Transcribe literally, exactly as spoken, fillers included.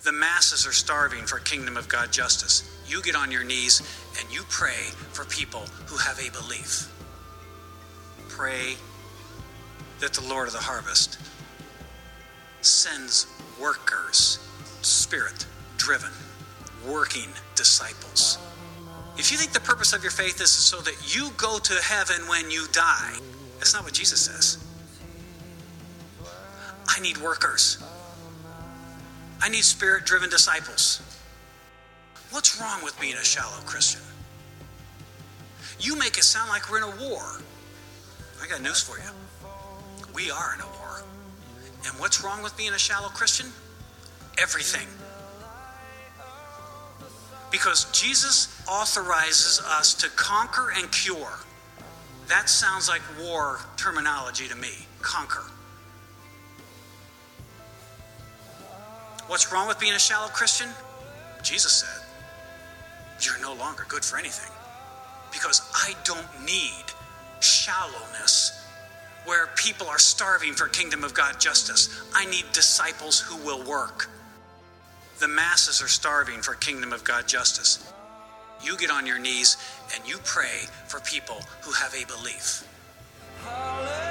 The masses are starving for kingdom of God justice. You get on your knees and you pray for people who have a belief. Pray that the Lord of the harvest sends workers, spirit-driven, working disciples. If you think the purpose of your faith is so that you go to heaven when you die, that's not what Jesus says. I need workers. I need spirit-driven disciples. What's wrong with being a shallow Christian? You make it sound like we're in a war. I got news for you. We are in a war. And what's wrong with being a shallow Christian? Everything. Because Jesus authorizes us to conquer and cure. That sounds like war terminology to me. Conquer. What's wrong with being a shallow Christian? Jesus said, you're no longer good for anything. Because I don't need shallowness where people are starving for kingdom of God justice. I need disciples who will work. The masses are starving for kingdom of God justice. You get on your knees and you pray for people who have a belief. Hallelujah.